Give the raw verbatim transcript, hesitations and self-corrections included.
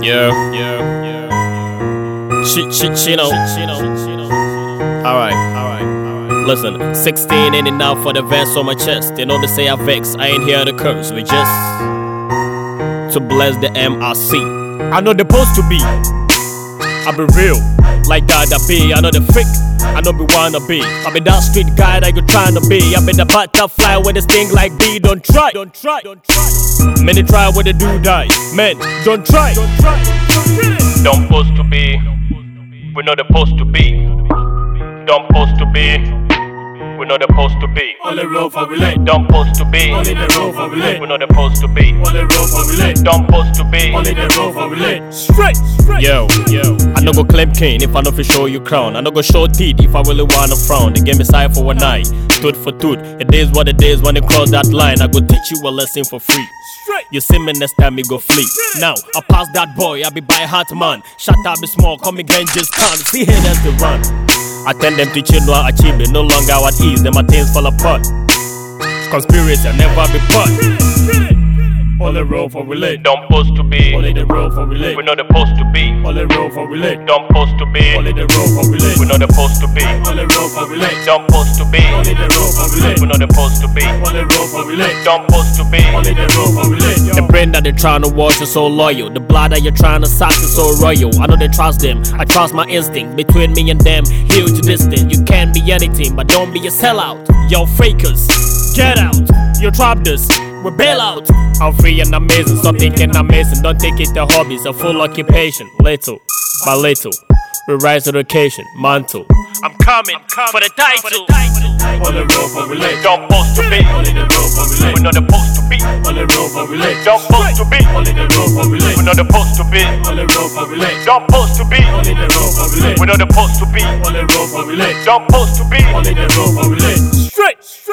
Yeah, yeah, yeah. She, she, she know. Alright, alright, alright. Listen, sixteen ain't enough for the verse on my chest. You know they say I vex, I ain't here to curse. We just to bless the M R C. I know the supposed to be. I be real, like that I be. I know the fake, I know be wanna be. I be that street guy that you tryna be. I be the butterfly with a sting like bee. Don't try, don't try, don't try. Many try what they do die. Men, don't try, don't try. Don't supposed to be. We know the supposed to be. Don't supposed to be. We know the supposed to be. Only roll for relate. Don't supposed to be. Only the roll for relate. We know the supposed to be. Only roll for relate. Don't supposed to be. Only the roll for relate. Straight, straight. Yo, yo. I no go claim king if I no fi show you crown. I no go show teeth if I really wanna frown. They gave me side for one eye, tooth for tooth. It is what it is when they cross that line. I go teach you a lesson for free. Straight. You see me next time, me go flee. Now, I pass that boy, I be by heart man. Shut up, be small, come again, just can't. See here, that's the run. I tell them to chill, no achievement, no longer at ease. Them my things fall apart. Conspiracy, I never be part. Only roll for relate. Don't supposed to be. Only the roll for relate. We know the supposed to be. Only roll for relate. Don't supposed to be. Only the roll for relate. We know the supposed to be. Only roll for relate. Don't supposed to be. Only the roll for relate. We know the supposed to be. Only roll for relate. Don't supposed to be. Only the roll for relate. The brain that they trying to wash is so loyal. The blood that you're trying to suck is so royal. I know they trust them. I trust my instinct. Between me and them, huge distance. You can't be anything, but don't be a sellout. Yo, fakers, get out. You trapped us. We bail out. I'm free and amazing. Stop thinking I'm amazing. Don't take it to hobbies. A full occupation. Little by little, we rise to the occasion. Mantle. I'm coming, I'm coming for the title. Only roll for relate. Don't supposed to be. Only the roll for relate. We know the supposed to be. Only roll for relate. Don't supposed to be. Only the roll for relate. We know the supposed to be. Only roll for relate. Don't supposed to be. Only the roll for relate. We know the supposed to be. Only roll for relate. Don't supposed to be. Only the roll for relate. Straight, straight.